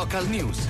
Local News.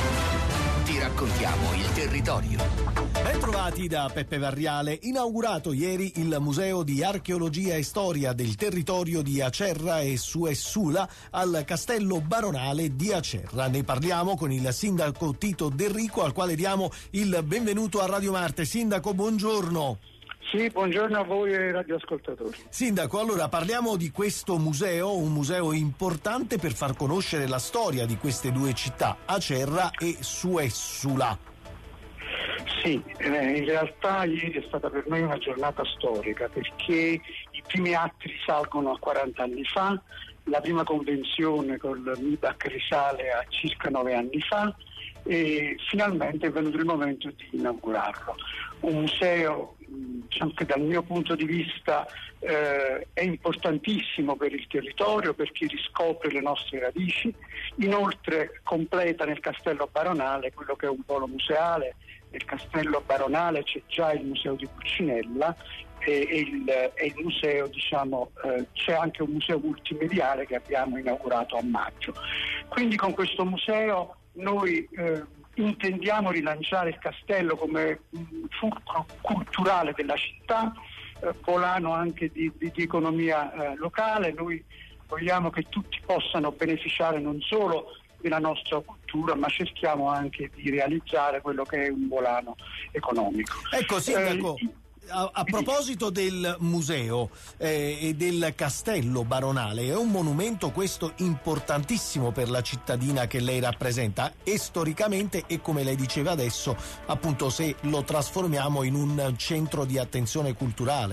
Ti raccontiamo il territorio. Bentrovati da Peppe Varriale. Inaugurato ieri il Museo di Archeologia e Storia del territorio di Acerra e Suessula al Castello Baronale di Acerra. Ne parliamo con il sindaco Tito Del Rico, al quale diamo il benvenuto a Radio Marte. Sindaco, buongiorno. Sì, buongiorno a voi e radioascoltatori. Sindaco, allora parliamo di questo museo, un museo importante per far conoscere la storia di queste due città, Acerra e Suessula. Sì, in realtà ieri è stata per noi una giornata storica perché i primi atti risalgono a 40 anni fa, la prima convenzione col MIBAC risale a circa 9 anni fa e finalmente è venuto il momento di inaugurarlo. Un museo che dal mio punto di vista è importantissimo per il territorio perché riscopre le nostre radici, inoltre completa nel Castello Baronale quello che è un polo museale. Nel Castello Baronale c'è già il museo di Pulcinella e il museo, c'è anche un museo multimediale che abbiamo inaugurato a maggio. Quindi con questo museo noi intendiamo rilanciare il castello come fulcro culturale della città, volano anche di economia locale. Noi vogliamo che tutti possano beneficiare non solo della nostra cultura, ma cerchiamo anche di realizzare quello che è un volano economico. Ecco, sindaco, a proposito del museo e del castello baronale, è un monumento questo importantissimo per la cittadina che lei rappresenta e storicamente, e come lei diceva adesso, appunto, se lo trasformiamo in un centro di attenzione culturale.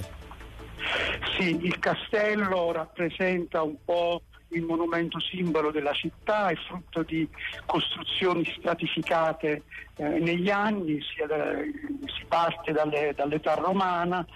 Sì, il castello rappresenta un po' il monumento simbolo della città, è frutto di costruzioni stratificate negli anni, si parte dall'età romana,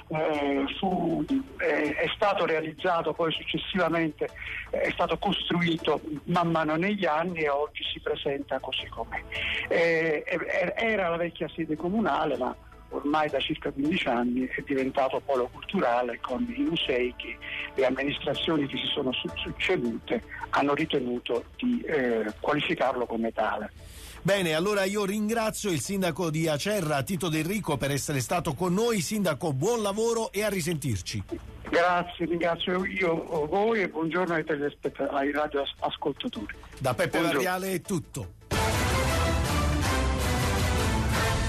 è stato realizzato poi successivamente, è stato costruito man mano negli anni e oggi si presenta così com'è. Era la vecchia sede comunale, ma ormai da circa 15 anni è diventato polo culturale con i musei che le amministrazioni che si sono succedute hanno ritenuto di qualificarlo come tale. Bene, allora io ringrazio il sindaco di Acerra, Tito Del Rico, per essere stato con noi. Sindaco, buon lavoro e a risentirci. Grazie, ringrazio io voi e buongiorno ai radioascoltatori. Da Peppe Varriale è tutto.